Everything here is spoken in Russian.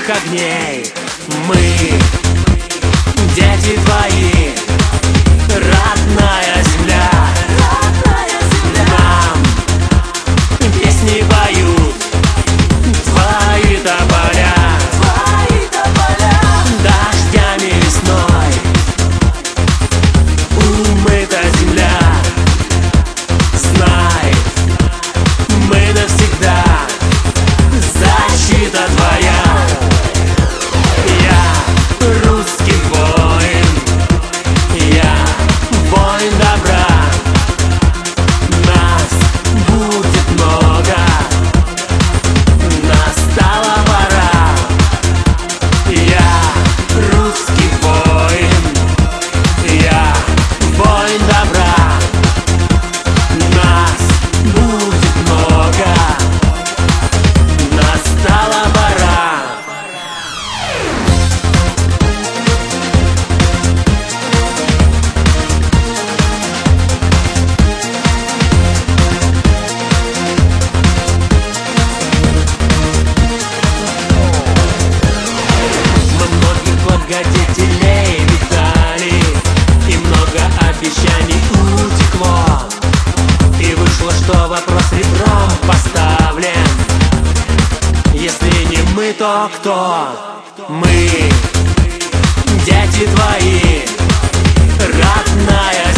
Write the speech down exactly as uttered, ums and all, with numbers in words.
новых огней. Мы дети твои, родная земля. Нам песни поют твои тополя, дождями весной умыта земля. Знай, мы навсегда, защита твоя. Я русский воин, я воин добра. Нас будет много, настала пора. Я русский воин, я воин добра. Нас будет много, настала пора. Мы многих благодетелей видали, и много обещаний утекло. И вышло, что вопрос ребром поставлен. Если не мы, то кто? Мы дети твои, родная